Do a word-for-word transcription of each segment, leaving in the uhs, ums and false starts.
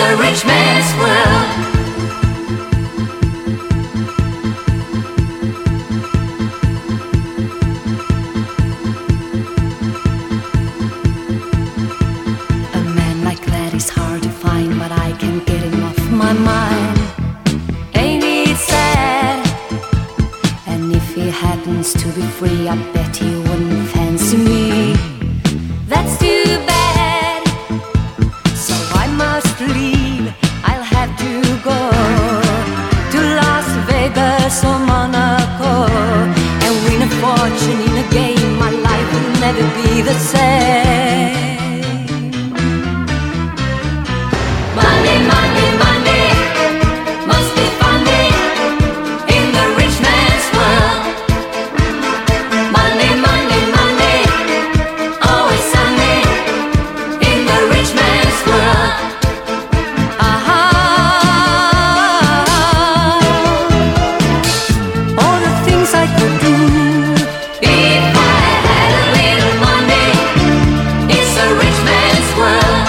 a rich man's world. A man like that is hard to find, but I can't get him off my mind. Ain't it sad? And if he happens to be free, I bet he wouldn't fancy me. That's too bad. So I must leave. I'll have to go to Las Vegas or Monaco and win a fortune in a game. My life will never be the same. Money, money, money must be funny in the rich man's world. Money, money, money, always sunny in the rich man's world. Aha. All the things I could do if I had a little money. It's a rich man's world.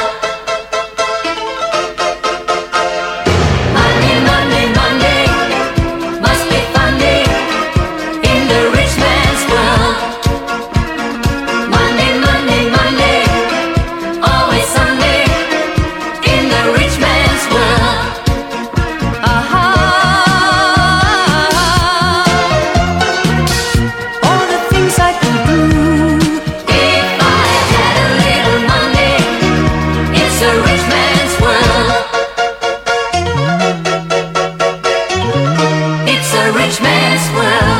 Money, money, money must be funny in the rich man's world. Money, money, money, always sunny in the rich man's world. Aha. All the things I could do if I had a little money. It's a rich man's world. It's a rich man's world.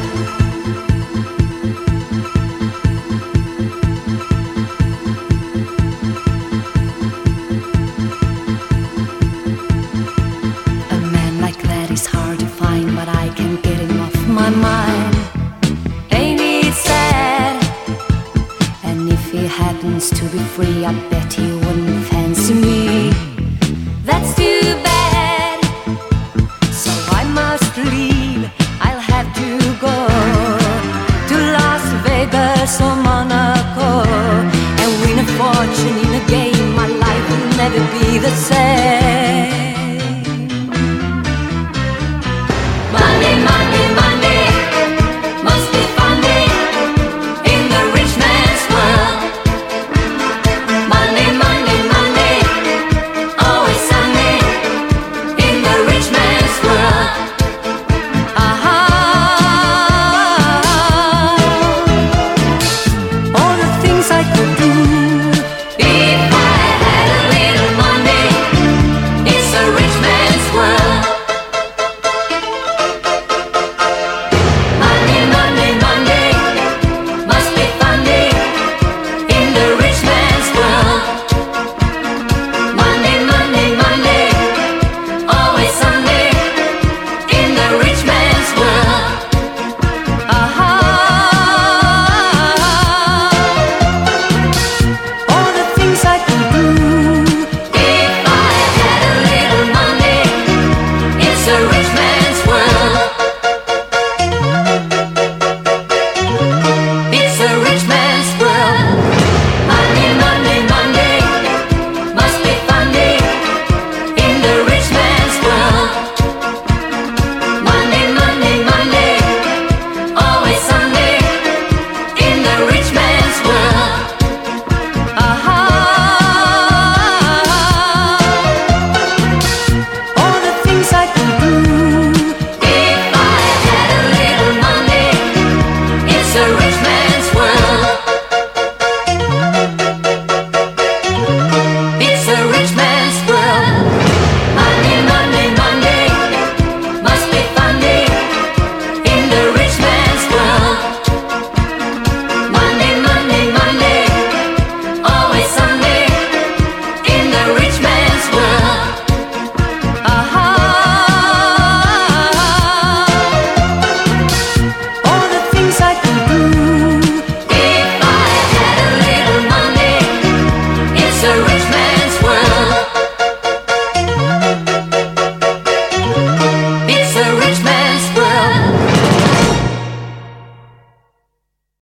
A man like that is hard to find, but I can't get him off my mind. Ain't it sad? And if he happens to be free, I bet he wouldn't fancy me. That's too bad. So I must leave. I'll have to go to Las Vegas or Monaco and win a fortune in a game. My life will never be the same.